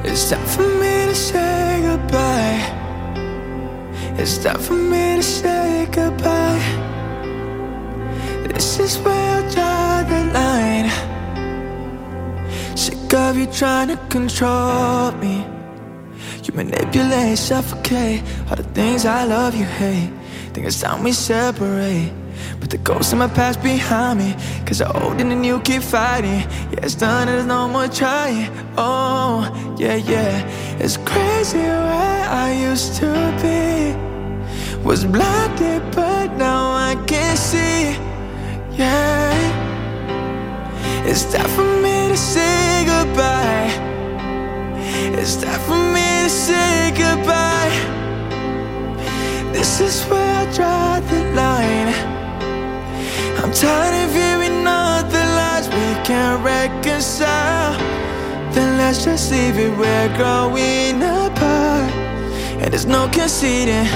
It's time for me to say goodbye. It's time for me to say goodbye. This is where I'll draw the line. Sick of you trying to control me. You manipulate, suffocate. All the things I love you hate. Think it's time we separate. Put the ghosts of my past behind me, 'cause I hold it and you keep fighting. Yeah, it's done and there's no more trying. Oh, yeah, yeah. It's crazy where I used to be. Was blinded but now I can see. Yeah. It's time for me to say goodbye. It's time for me to say goodbye. This is where I draw the line. I'm tired of hearing all the lies we can't reconcile. Then let's just leave it, we're growing apart. And there's no conceding.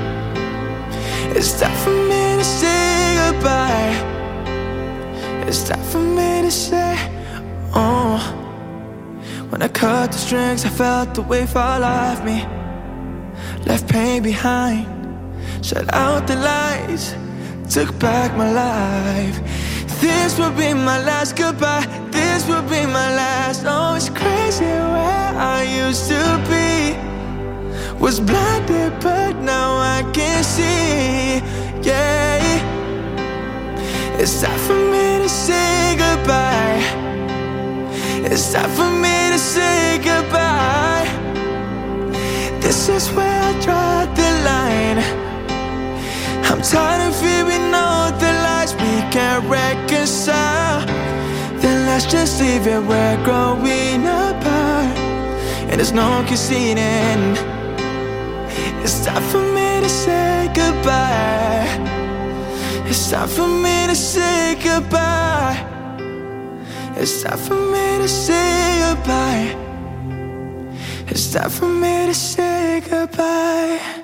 It's time for me to say goodbye. It's time for me to say, oh. When I cut the strings, I felt the weight fall off me. Left pain behind, shut out the lights, took back my life. This will be my last goodbye. This will be my last. Oh, it's crazy where I used to be. Was blinded but now I can see. Yeah. It's time for me to say goodbye. It's time for me to say goodbye. This is where I draw the line. I'm tired of hearing all the lies we can't reconcile. Then let's just leave it, we're growing apart. And there's no conceding. It's time for me to say goodbye. It's time for me to say goodbye. It's time for me to say goodbye. It's time for me to say goodbye.